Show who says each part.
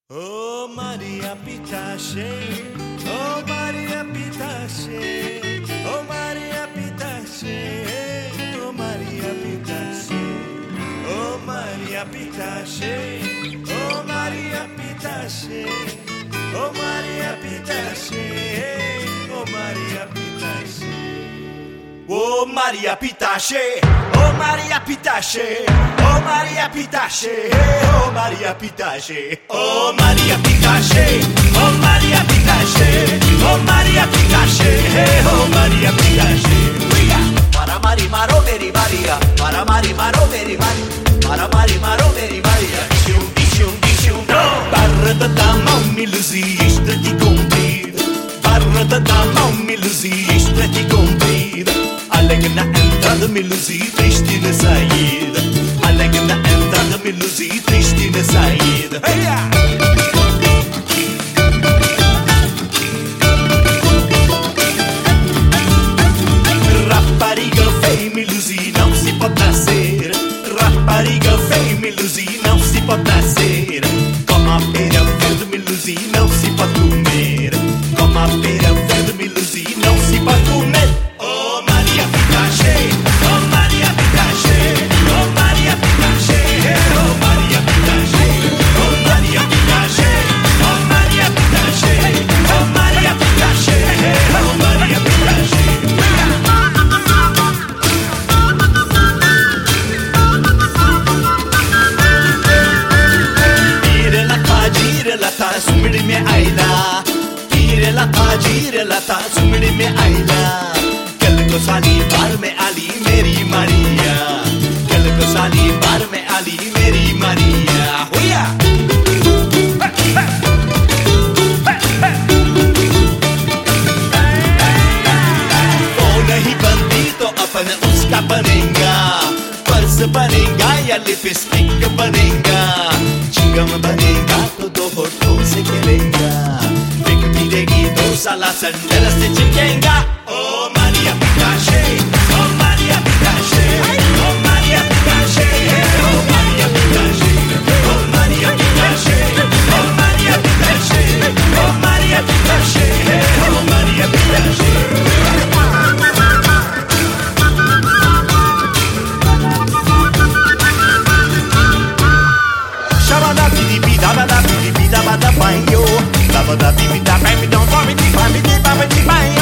Speaker 1: Oh Maria Pitache, oh Maria Pitache, oh Maria Pitache, oh Maria Pitache, oh Maria Pitache, oh Maria Pitache, oh Maria Pitache, oh Maria Pitache. Oh Maria Pitache, oh Maria Pitache, oh Maria Pitache, oh Maria Pitache, oh Maria Pitache, oh Maria Pitache, oh Maria Pitache, oh Maria Pitache. Para mari maro meri Maria, para mari maro meri Maria, para mari maro meri Maria. Shum barra da dama miluzi istrati comprida, barra da dama miluzi istrati comprida. Allegna entrada miluzi triste na saída, allegna entrada miluzi triste na saída. Rapariga feia miluzi não se pode nascer, rapariga feia miluzi não se pode nascer. Como a pera verde miluzi não se pode comer, como a pera verde miluzi não se pode comer. Oh Maria Pitache, oh Maria Pitache, oh Maria Pitache, oh Maria Pitache, oh Maria Pitache, oh Maria Pitache, oh Maria Pitache, oh Maria Pitache. Girelata, sumidi me aila, girelata, sumidi me aila. Kal ko sali bar में आली मेरी मारिया, कल को साली बार में आली मेरी मारिया. हुआ वो नहीं बनती तो अपन उसका बनेगा, पर्स बनेगा या लिपस्टिक बनेगा, चिंगम बनेगा तो दो होठों से खेलेगा, बिक पीलेगी दो साला संडल से चिपकेगा. Oh Maria Pitache, oh Maria Pitache, oh Maria Pitache, oh Maria Pitache, oh Maria Pitache, oh Maria Pitache, oh Maria Pitache, oh Maria Pitache. Shabada bidi bida bada bidi bida bada bayo, bada bidi bida baby don't worry, bidi bida baby.